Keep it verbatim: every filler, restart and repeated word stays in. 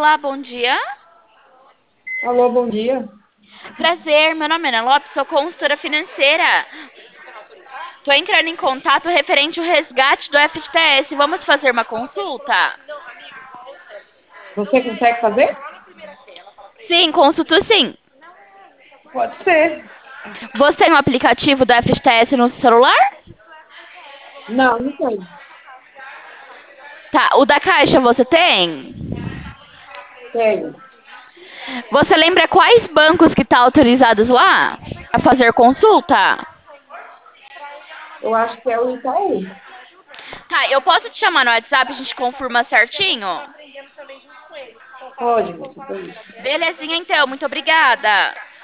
Olá, bom dia. Alô, bom dia. Prazer, meu nome é Ana Lopes, sou consultora financeira. Tô entrando em contato referente ao resgate do F T S. Vamos fazer uma consulta? Você consegue fazer? Sim, consulto sim. Pode ser. Você tem um aplicativo do F T S no celular? Não, não tem. Tá, o da Caixa você tem? Tenho. Você lembra quais bancos que tá autorizados lá a fazer consulta? Eu acho que é o Itaú. Tá, eu posso te chamar no WhatsApp, a gente confirma certinho? Pode, moça, pode. Belezinha então, muito obrigada.